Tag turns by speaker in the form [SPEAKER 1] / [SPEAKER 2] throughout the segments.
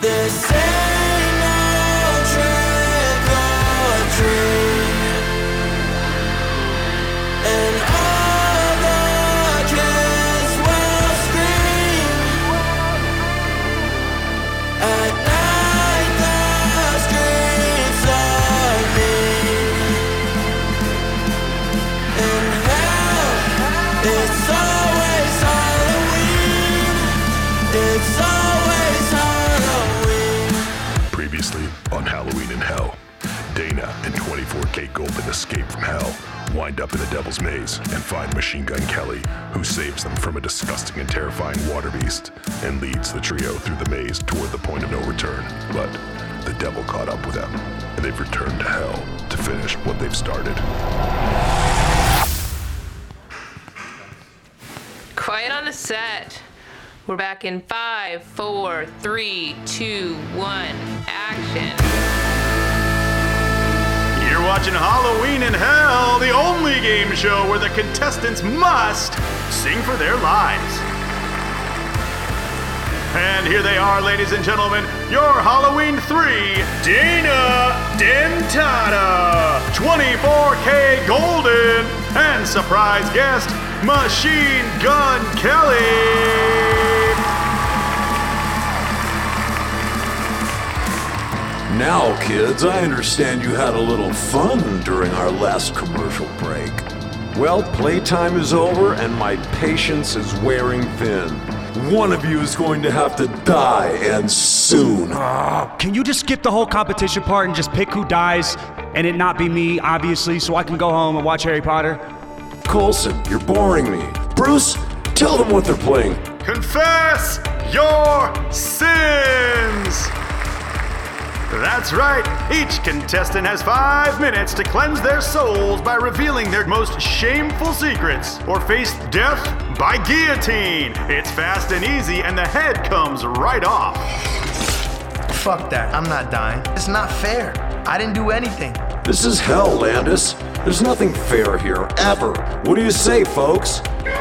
[SPEAKER 1] This ain't no trick or treat, and all the kids will scream. At night the streets are mean. In hell, it's always Halloween. It's always Halloween.
[SPEAKER 2] Previously on Halloween in Hell, Dana and 24K Golden escape from hell, wind up in the Devil's Maze, and find Machine Gun Kelly, who saves them from a disgusting and terrifying water beast, and leads the trio through the maze toward the point of no return. But the devil caught up with them, and they've returned to hell to finish what they've started.
[SPEAKER 3] Quiet on the set. We're back in 5, 4, 3, 2, 1, action.
[SPEAKER 4] You're watching Halloween in Hell, the only game show where the contestants must sing for their lives. And here they are, ladies and gentlemen, your Halloween 3, Dana Dentata, 24K Golden, and surprise guest, Machine Gun Kelly.
[SPEAKER 5] Now, kids, I understand you had a little fun during our last commercial break. Well, playtime is over and my patience is wearing thin. One of you is going to have to die, and soon.
[SPEAKER 6] Can you just skip the whole competition part and just pick who dies and it not be me, obviously, so I can go home and watch Harry Potter?
[SPEAKER 5] Coulson, you're boring me. Bruce, tell them what they're playing.
[SPEAKER 4] Confess your sins! That's right. Each contestant has 5 minutes to cleanse their souls by revealing their most shameful secrets or face death by guillotine. It's fast and easy, and the head comes right off.
[SPEAKER 7] Fuck that. I'm not dying. It's not fair. I didn't do anything.
[SPEAKER 5] This is hell, Landis. There's nothing fair here, ever. What do you say, folks?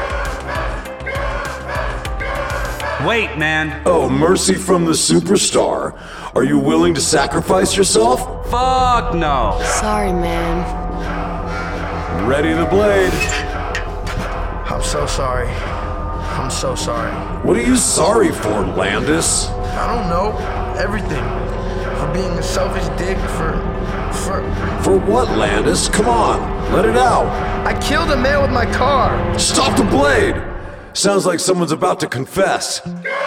[SPEAKER 6] Wait, man.
[SPEAKER 5] Oh, mercy from the superstar. Are you willing to sacrifice yourself?
[SPEAKER 6] Fuck no.
[SPEAKER 8] Sorry, man.
[SPEAKER 5] Ready the blade.
[SPEAKER 7] I'm so sorry. I'm so sorry.
[SPEAKER 5] What are you sorry for, Landis?
[SPEAKER 7] I don't know. Everything. For being a selfish dick,
[SPEAKER 5] For what, Landis? Come on, let it out.
[SPEAKER 7] I killed a man with my car.
[SPEAKER 5] Stop the blade! Sounds like someone's about to confess.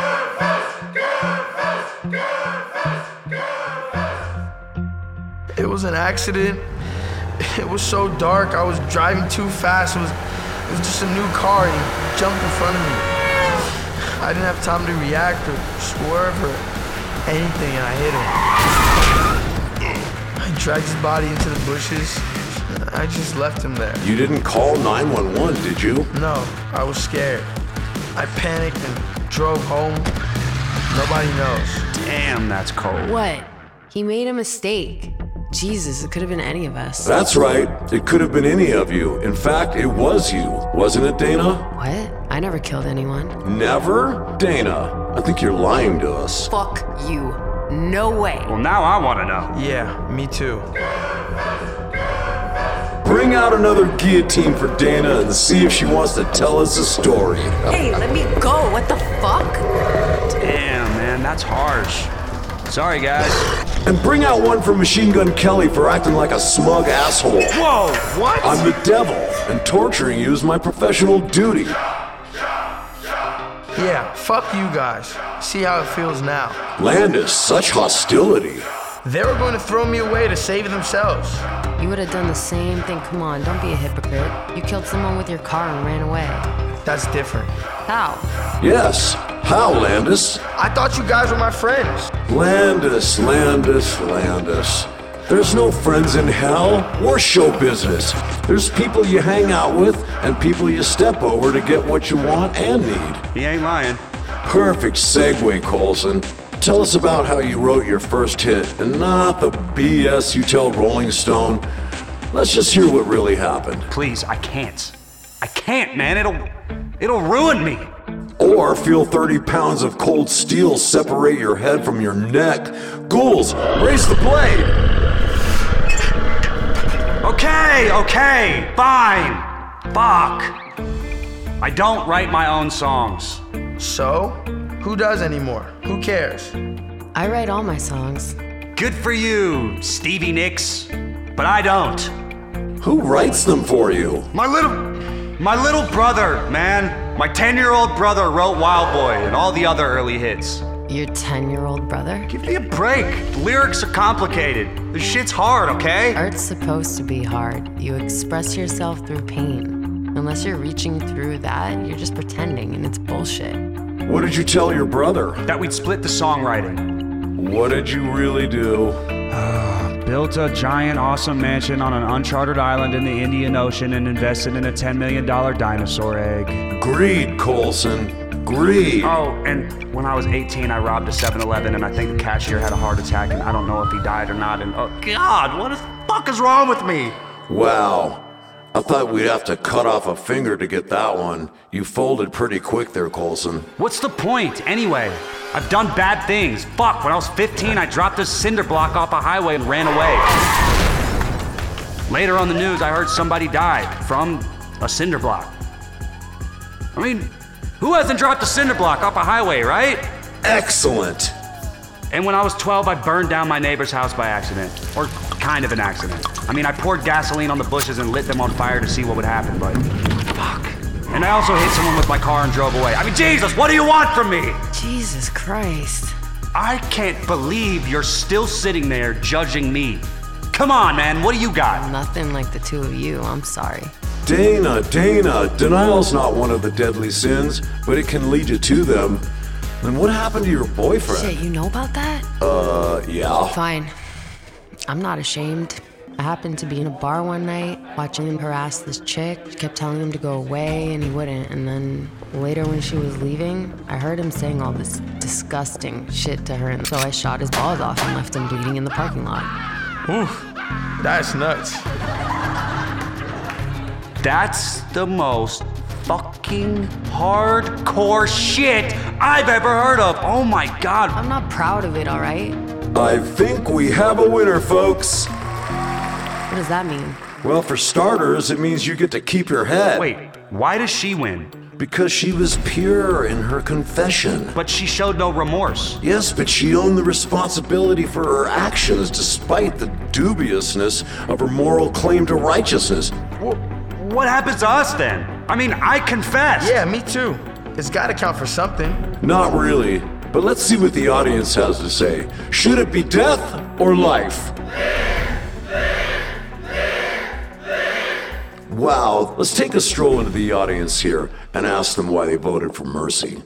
[SPEAKER 7] It was an accident. It was so dark. I was driving too fast. It was just a new car and he jumped in front of me. I didn't have time to react or swerve or anything and I hit him. I dragged his body into the bushes. I just left him there.
[SPEAKER 5] You didn't call 911, did you?
[SPEAKER 7] No, I was scared. I panicked and drove home. Nobody knows.
[SPEAKER 6] Damn, that's cold.
[SPEAKER 8] What? He made a mistake. Jesus, it could have been any of us.
[SPEAKER 5] That's right. It could have been any of you. In fact, it was you. Wasn't it, Dana?
[SPEAKER 8] What? I never killed anyone.
[SPEAKER 5] Never? Dana, I think you're lying to us.
[SPEAKER 8] Fuck you. No way.
[SPEAKER 6] Well, now I want to know.
[SPEAKER 7] Yeah, me too.
[SPEAKER 5] Bring out another guillotine for Dana and see if she wants to tell us a story.
[SPEAKER 8] Hey, let me go. What the fuck?
[SPEAKER 6] Damn, man, that's harsh. Sorry, guys.
[SPEAKER 5] And bring out one for Machine Gun Kelly for acting like a smug asshole.
[SPEAKER 6] Whoa, what?
[SPEAKER 5] I'm the devil, and torturing you is my professional duty.
[SPEAKER 7] Yeah, fuck you guys. See how it feels now.
[SPEAKER 5] Landis, such hostility.
[SPEAKER 7] They were going to throw me away to save themselves.
[SPEAKER 8] You would have done the same thing. Come on, don't be a hypocrite. You killed someone with your car and ran away.
[SPEAKER 7] That's different.
[SPEAKER 8] How?
[SPEAKER 5] Yes. How, Landis?
[SPEAKER 7] I thought you guys were my friends.
[SPEAKER 5] Landis. There's no friends in hell. We're show business. There's people you hang out with and people you step over to get what you want and need.
[SPEAKER 6] He ain't lying.
[SPEAKER 5] Perfect segue, Coulson. Tell us about how you wrote your first hit and not the BS you tell Rolling Stone. Let's just hear what really happened.
[SPEAKER 6] Please, I can't. I can't, man. It'll ruin me.
[SPEAKER 5] Or feel 30 pounds of cold steel separate your head from your neck. Ghouls, raise the blade!
[SPEAKER 6] Okay, fine. Fuck. I don't write my own songs.
[SPEAKER 7] So? Who does anymore? Who cares?
[SPEAKER 8] I write all my songs.
[SPEAKER 6] Good for you, Stevie Nicks. But I don't.
[SPEAKER 5] Who writes them for you?
[SPEAKER 6] My little brother, man. My 10-year-old brother wrote Wild Boy and all the other early hits.
[SPEAKER 8] Your 10-year-old brother?
[SPEAKER 6] Give me a break. The lyrics are complicated. This shit's hard, okay?
[SPEAKER 8] Art's supposed to be hard. You express yourself through pain. Unless you're reaching through that, you're just pretending, and it's bullshit.
[SPEAKER 5] What did you tell your brother?
[SPEAKER 6] That we'd split the songwriting.
[SPEAKER 5] What did you really do?
[SPEAKER 6] Built a giant, awesome mansion on an uncharted island in the Indian Ocean and invested in a $10 million dinosaur egg.
[SPEAKER 5] Greed, Coulson. Greed.
[SPEAKER 6] Oh, and when I was 18, I robbed a 7-Eleven, and I think the cashier had a heart attack, and I don't know if he died or not. And oh God, what the fuck is wrong with me?
[SPEAKER 5] Wow. I thought we'd have to cut off a finger to get that one. You folded pretty quick there, Coulson.
[SPEAKER 6] What's the point, anyway? I've done bad things. Fuck, when I was 15, I dropped a cinder block off a highway and ran away. Later on the news, I heard somebody died from a cinder block. I mean, who hasn't dropped a cinder block off a highway, right?
[SPEAKER 5] Excellent.
[SPEAKER 6] And when I was 12, I burned down my neighbor's house by accident. Or kind of an accident. I mean, I poured gasoline on the bushes and lit them on fire to see what would happen, but fuck. And I also hit someone with my car and drove away. I mean, Jesus, what do you want from me?
[SPEAKER 8] Jesus Christ.
[SPEAKER 6] I can't believe you're still sitting there judging me. Come on, man, what do you got?
[SPEAKER 8] Nothing like the two of you, I'm sorry.
[SPEAKER 5] Dana, denial's not one of the deadly sins, but it can lead you to them. Then what happened to your boyfriend?
[SPEAKER 8] Shit, you know about that?
[SPEAKER 5] Yeah.
[SPEAKER 8] Fine. I'm not ashamed. I happened to be in a bar one night, watching him harass this chick. She kept telling him to go away, and he wouldn't. And then later when she was leaving, I heard him saying all this disgusting shit to her. And so I shot his balls off and left him bleeding in the parking lot.
[SPEAKER 7] Oof, that's nuts.
[SPEAKER 6] That's the most fucking hardcore shit I've ever heard of. Oh my God.
[SPEAKER 8] I'm not proud of it, all right?
[SPEAKER 5] I think we have a winner, folks.
[SPEAKER 8] What does that mean?
[SPEAKER 5] Well, for starters, it means you get to keep your head.
[SPEAKER 6] Wait, why does she win?
[SPEAKER 5] Because she was pure in her confession.
[SPEAKER 6] But she showed no remorse.
[SPEAKER 5] Yes, but she owned the responsibility for her actions despite the dubiousness of her moral claim to righteousness.
[SPEAKER 6] What happens to us then? I mean, I confessed.
[SPEAKER 7] Yeah, me too. It's gotta count for something.
[SPEAKER 5] Not really, but let's see what the audience has to say. Should it be death or life? Wow, let's take a stroll into the audience here and ask them why they voted for mercy.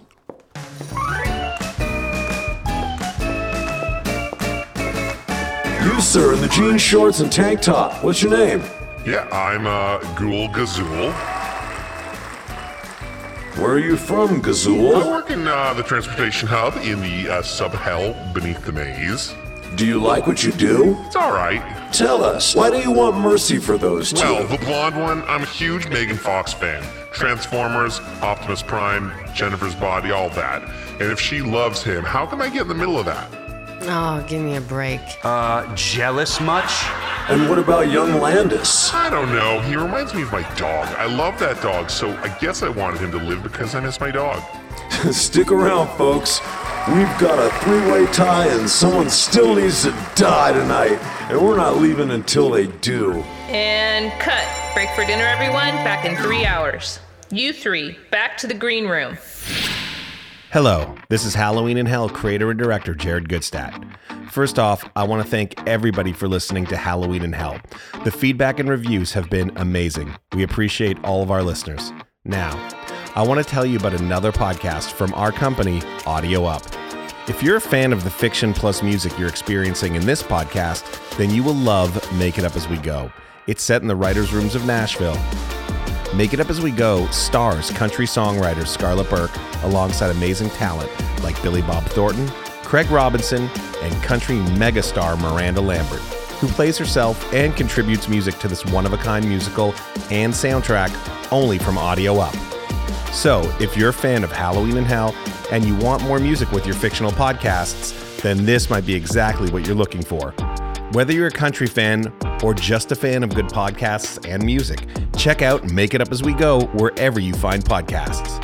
[SPEAKER 5] You, sir, in the jeans, shorts, and tank top. What's your name?
[SPEAKER 2] Yeah, I'm Ghoul Gazul.
[SPEAKER 5] Where are you from,
[SPEAKER 2] I
[SPEAKER 5] Gazul?
[SPEAKER 2] work in the transportation hub in the sub-hell beneath the maze.
[SPEAKER 5] Do you like what you do?
[SPEAKER 2] It's alright.
[SPEAKER 5] Tell us, why do you want mercy for those two?
[SPEAKER 2] Well, the blonde one, I'm a huge Megan Fox fan. Transformers, Optimus Prime, Jennifer's Body, all that. And if she loves him, how can I get in the middle of that?
[SPEAKER 8] Oh, give me a break.
[SPEAKER 6] Jealous much?
[SPEAKER 5] And what about young Landis?
[SPEAKER 2] I don't know. He reminds me of my dog. I love that dog, so I guess I wanted him to live because I miss my dog.
[SPEAKER 5] Stick around, folks. We've got a three-way tie and someone still needs to die tonight. And we're not leaving until they do.
[SPEAKER 3] And cut. Break for dinner, everyone. Back in 3 hours. You three, back to the green room.
[SPEAKER 9] Hello, this is Halloween in Hell creator and director Jared Goodstadt. First off, I want to thank everybody for listening to Halloween in Hell. The feedback and reviews have been amazing. We appreciate all of our listeners. Now, I want to tell you about another podcast from our company, Audio Up. If you're a fan of the fiction plus music you're experiencing in this podcast, then you will love Make It Up As We Go. It's set in the writers' rooms of Nashville. Make It Up As We Go stars country songwriter Scarlett Burke alongside amazing talent like Billy Bob Thornton, Craig Robinson, and country megastar Miranda Lambert, who plays herself and contributes music to this one-of-a-kind musical and soundtrack only from Audio Up. So, if you're a fan of Halloween in Hell and you want more music with your fictional podcasts, then this might be exactly what you're looking for. Whether you're a country fan or just a fan of good podcasts and music, check out Make It Up As We Go wherever you find podcasts.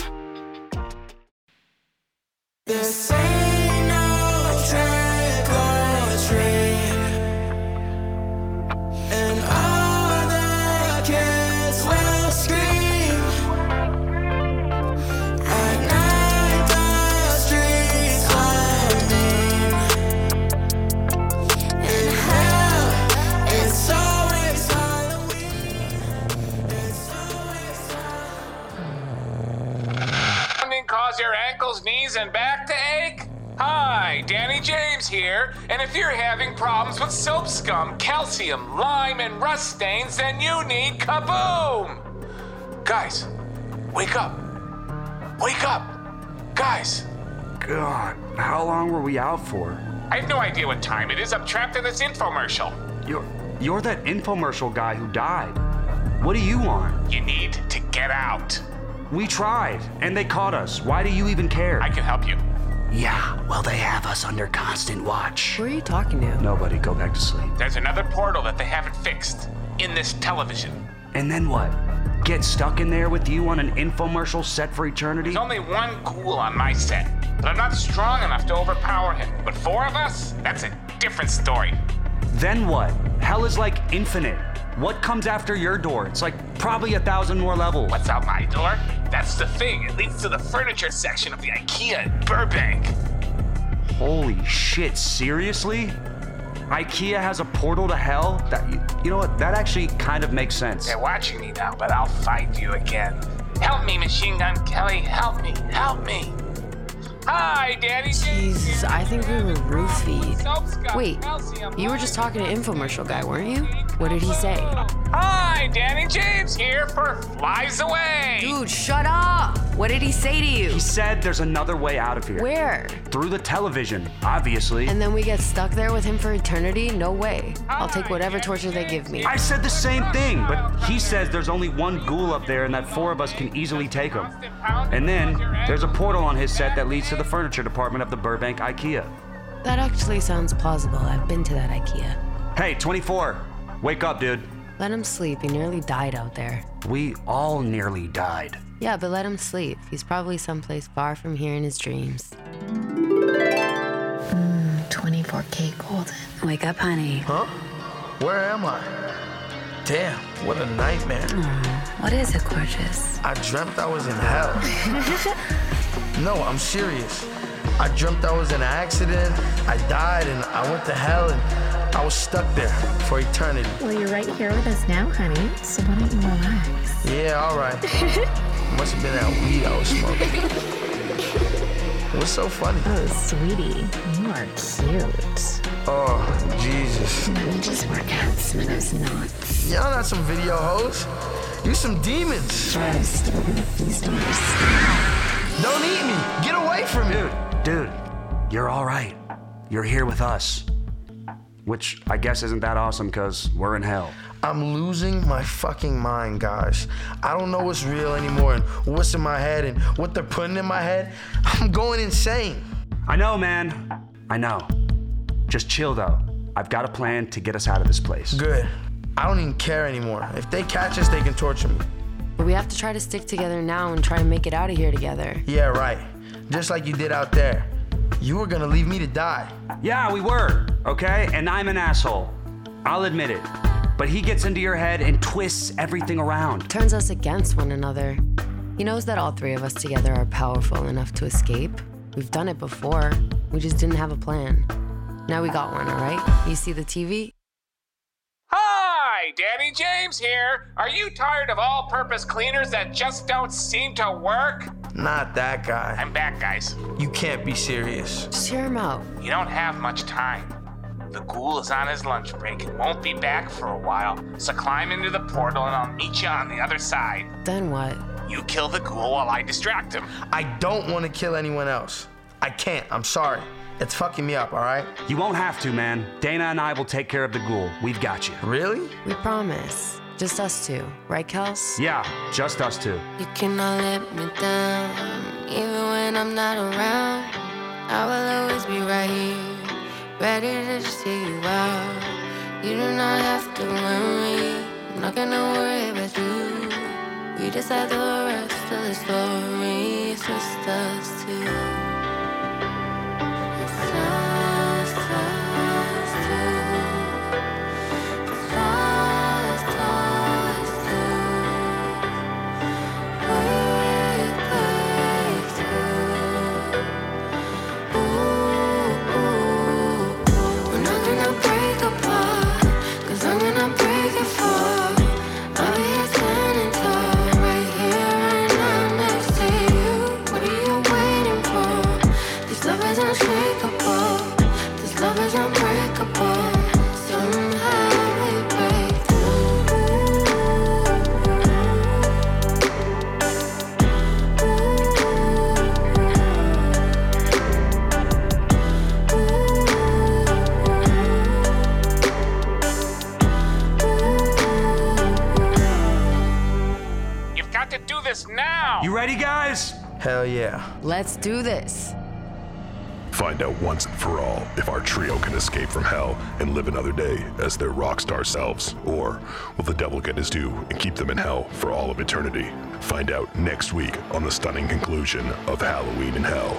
[SPEAKER 1] This ain't no trick or treat, and all the kids will scream. At night the streets are mean. In hell, it's always Halloween. It's always Halloween.
[SPEAKER 10] Cause your ankles, knees, and back to ache? Hi, Danny James here, and if you're having problems with soap scum, calcium, lime, and rust stains, then you need Kaboom! Guys, wake up. Wake up. Guys.
[SPEAKER 6] God, how long were we out for?
[SPEAKER 10] I have no idea what time it is. I'm trapped in this infomercial.
[SPEAKER 6] You're that infomercial guy who died. What do you want?
[SPEAKER 10] You need to get out.
[SPEAKER 6] We tried, and they caught us. Why do you even care?
[SPEAKER 10] I can help you.
[SPEAKER 6] Yeah, well, they have us under constant watch.
[SPEAKER 8] Who are you talking to?
[SPEAKER 6] Nobody, go back to sleep.
[SPEAKER 10] There's another portal that they haven't fixed in this television.
[SPEAKER 6] And then what? Get stuck in there with you on an infomercial set for eternity?
[SPEAKER 10] There's only one ghoul on my set, but I'm not strong enough to overpower him. But 4 of us? That's a different story.
[SPEAKER 6] Then what? Hell is like infinite. What comes after your door? It's like probably 1,000 more levels.
[SPEAKER 10] What's out my door? That's the thing. It leads to the furniture section of the IKEA in Burbank.
[SPEAKER 6] Holy shit, seriously? IKEA has a portal to hell? You know what? That actually kind of makes sense.
[SPEAKER 10] They're watching me now, but I'll find you again. Help me, Machine Gun Kelly. Help me. Help me. Hi, Danny.
[SPEAKER 8] Jesus, I think we were roofied. Wait, you were just talking to infomercial guy, weren't you? What did he say?
[SPEAKER 10] Hi, Danny James here for Flies Away.
[SPEAKER 8] Dude, shut up! What did he say to you?
[SPEAKER 6] He said there's another way out of here.
[SPEAKER 8] Where?
[SPEAKER 6] Through the television, obviously.
[SPEAKER 8] And then we get stuck there with him for eternity? No way. I'll take whatever torture they give me.
[SPEAKER 6] I said the same thing, but he says there's only one ghoul up there and that 4 of us can easily take him. And then there's a portal on his set that leads to the furniture department of the Burbank IKEA.
[SPEAKER 8] That actually sounds plausible. I've been to that IKEA.
[SPEAKER 6] Hey, 24, wake up, dude.
[SPEAKER 8] Let him sleep. He nearly died out there.
[SPEAKER 6] We all nearly died.
[SPEAKER 8] Yeah, but let him sleep. He's probably someplace far from here in his dreams.
[SPEAKER 11] 24K Golden. Wake up, honey.
[SPEAKER 7] Huh? Where am I? Damn, what a nightmare.
[SPEAKER 11] What is it, gorgeous?
[SPEAKER 7] I dreamt I was in hell. No, I'm serious. I dreamt I was in an accident, I died, and I went to hell, and I was stuck there for eternity.
[SPEAKER 11] Well, you're right here with us now, honey, so why don't you relax?
[SPEAKER 7] Yeah, all right. Must have been that weed I was smoking. What's so funny?
[SPEAKER 11] Oh, sweetie, you are cute.
[SPEAKER 7] Oh, Jesus.
[SPEAKER 11] Let me just work out some of those knots.
[SPEAKER 7] Y'all not some video hoes. You some demons.
[SPEAKER 11] Trust and feast on your style.
[SPEAKER 7] Don't eat me. Get away from me.
[SPEAKER 6] Dude, you're all right. You're here with us. Which I guess isn't that awesome because we're in hell.
[SPEAKER 7] I'm losing my fucking mind, guys. I don't know what's real anymore and what's in my head and what they're putting in my head. I'm going insane.
[SPEAKER 6] I know, man. I know. Just chill, though. I've got a plan to get us out of this place.
[SPEAKER 7] Good. I don't even care anymore. If they catch us, they can torture me.
[SPEAKER 8] But we have to try to stick together now and try and make it out of here together.
[SPEAKER 7] Yeah, right. Just like you did out there. You were gonna leave me to die.
[SPEAKER 6] Yeah, we were, okay? And I'm an asshole. I'll admit it. But he gets into your head and twists everything around.
[SPEAKER 8] Turns us against one another. He knows that all 3 of us together are powerful enough to escape. We've done it before. We just didn't have a plan. Now we got one, all right? You see the TV?
[SPEAKER 10] Hi, Danny James here. Are you tired of all-purpose cleaners that just don't seem to work?
[SPEAKER 7] Not that guy.
[SPEAKER 10] I'm back, guys.
[SPEAKER 7] You can't be serious.
[SPEAKER 8] Just hear him out.
[SPEAKER 10] You don't have much time. The ghoul is on his lunch break and won't be back for a while, so climb into the portal and I'll meet you on the other side.
[SPEAKER 8] Then what?
[SPEAKER 10] You kill the ghoul while I distract him.
[SPEAKER 7] I don't want to kill anyone else. I can't. I'm sorry. It's fucking me up, all right?
[SPEAKER 6] You won't have to, man. Dana and I will take care of the ghoul. We've got you.
[SPEAKER 7] Really?
[SPEAKER 8] We promise. Just us two, right, Kels?
[SPEAKER 6] Yeah, just us two.
[SPEAKER 1] You cannot let me down, even when I'm not around. I will always be right here, ready to just hear you out. You do not have to worry, I'm not gonna worry about you. We decide the rest of the story, it's just us two. It's just us two. It's just us two. We're not gonna break apart, 'cause I'm gonna break it for. I'll be here standing tall, right here, right now, next to you. What are you waiting for? This love is unshakable, this love is unbreakable. Somehow we break
[SPEAKER 10] You've got to do this now!
[SPEAKER 6] You ready, guys?
[SPEAKER 7] Hell yeah.
[SPEAKER 8] Let's do this.
[SPEAKER 2] Find out once and for all if our trio can escape from hell and live another day as their rock star selves, or will the devil get his due and keep them in hell for all of eternity? Find out next week on the stunning conclusion of Halloween in Hell.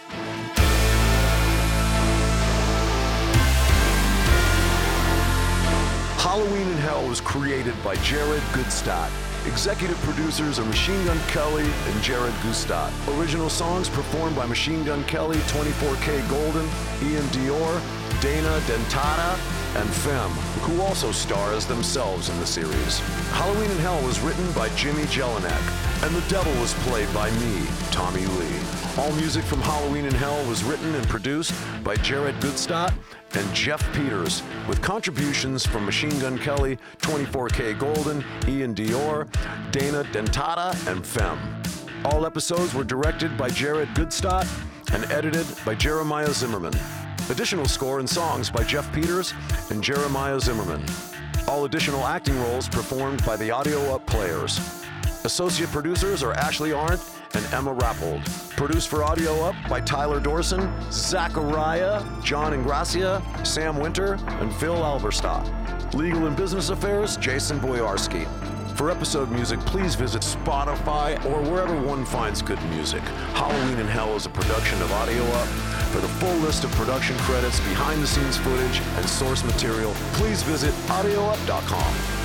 [SPEAKER 5] Halloween in Hell was created by Jared Goodstadt. Executive producers are Machine Gun Kelly and Jared Goodstadt. Original songs performed by Machine Gun Kelly, 24K Golden, Ian Dior, Dana Dentata, and Femme, who also star as themselves in the series. Halloween in Hell was written by Jimmy Jelinek, and the devil was played by me, Tommy Lee. All music from Halloween in Hell was written and produced by Jared Goodstadt and Jeff Peters, with contributions from Machine Gun Kelly, 24K Golden, Ian Dior, Dana Dentata, and Femme. All episodes were directed by Jared Goodstadt and edited by Jeremiah Zimmerman. Additional score and songs by Jeff Peters and Jeremiah Zimmerman. All additional acting roles performed by the Audio Up Players. Associate producers are Ashley Arndt and Emma Rappold. Produced for Audio Up by Tyler Dorson, Zachariah, John Ingracia, Sam Winter, and Phil Alberstadt. Legal and Business Affairs, Jason Boyarsky. For episode music, please visit Spotify or wherever one finds good music. Halloween in Hell is a production of Audio Up. For the full list of production credits, behind-the-scenes footage, and source material, please visit audioup.com.